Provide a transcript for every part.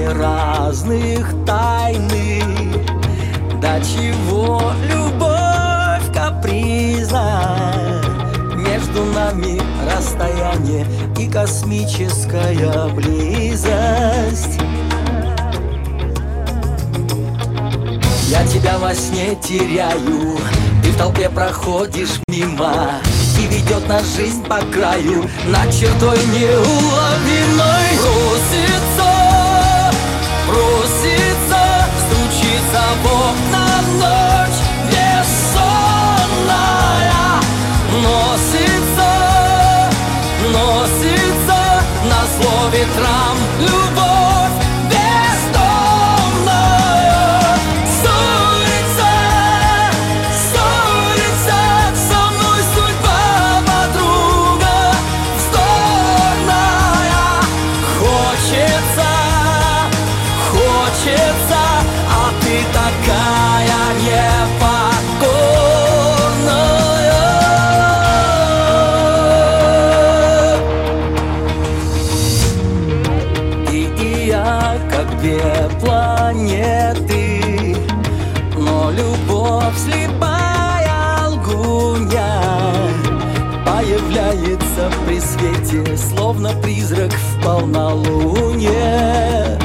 разных тайны. До чего любовь капризна, между нами расстояние и космическая близость. Я тебя во сне теряю, ты в толпе проходишь мимо, и ведет нас жизнь по краю над чертой неуловимой. Просится, просится, стучится в окна ночь бессонная. Носится, носится назло ветрам любовь бездомная. С улицы, со мной судьба подруга вздорная. Хочется, хочется, а ты такая непокорная. Ты и я, как две планеты, но любовь слепая лгунья появляется при свете, словно призрак в полнолуние.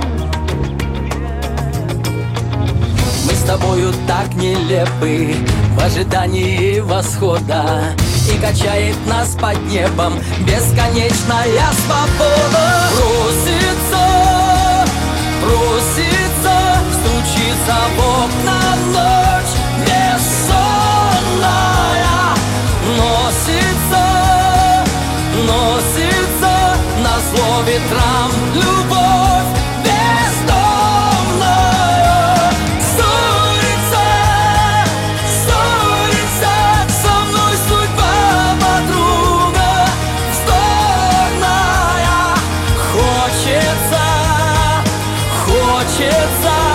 Мы с тобою так нелепы в ожидании восхода, и качает нас под небом бесконечная свобода. Просится, просится, стучится в окна ночь бессонная. Носится, носится назло ветрам любовь бездомная. С улицы, со мной судьба подруга вздорная. Хочется, хочется,